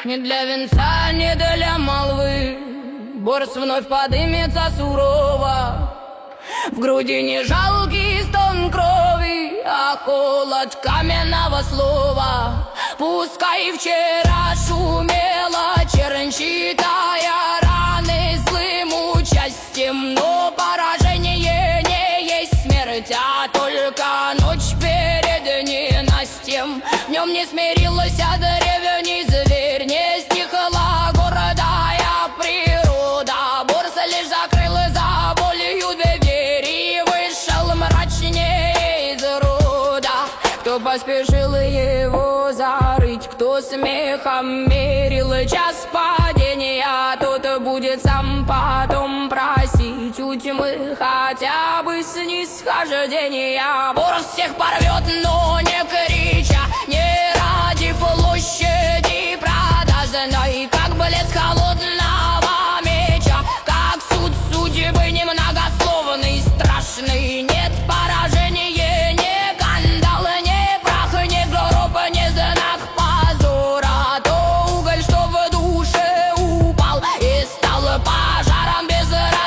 Не для венца, не для молвы. Борс вновь подымется сурово. В груди не жалкий стон крови, а холод каменного слова. Пускай вчера шумела чернь, читая раны злым участием, но поражение не есть смерть, а только ночь перед ненастьем. В нем не смирилась древний зверь, не стихла городая природа. Борс лишь закрыл за болью дверь и вышел мрачнее из рода. Кто поспешил его зарыть, кто смехом мерил час падения, тот будет сам потом просить у тьмы хотя бы снисхождения. Борс всех порвет, но не крича, не ради площади продажной, как блеск холодного меча, как суд судьбы немногословный, страшный. Нет поражения, не кандал, не прах, не гроб, не знак позора. То уголь, что в душе упал и стал пожаром без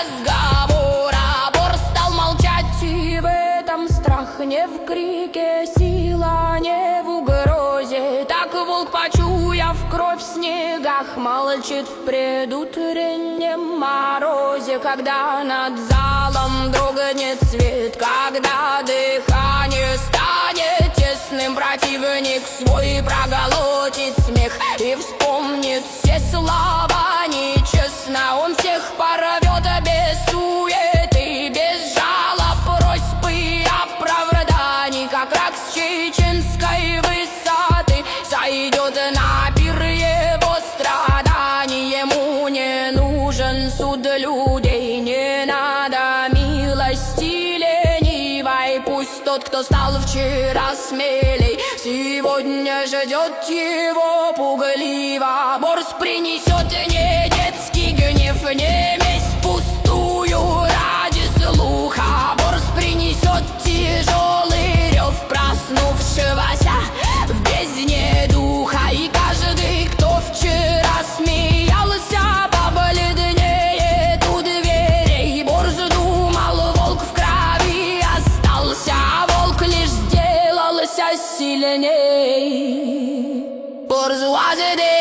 разговора. Борс стал молчать, и в этом страх не в крике, сила не в угрозе. Так волк, почуяв кровь в снегах, молчит в предутреннем морозе. Когда над залом дрогнет свет, когда дыхание станет тесным, противник свой проглотит смех и вспомнит все слова нечестно. Он всех порвет без суеты, без жалоб, просьб и оправданий, как рак с чеченской высоты сойдет на пир его страданий. Ему не нужен суд людей, не надо милости ленивой. Пусть тот, кто стал вчера смелей, сегодня ждет его пугливо. Борс принесет не детский гнев, не месть пустую ради слуха. Борс принесет тяжелый рев проснувшегося в бездне духа. И каждый, кто вчера смеялся, побледнеет у дверей. Борс думал, волк в крови остался, а волк лишь сделался сильней. Борс was it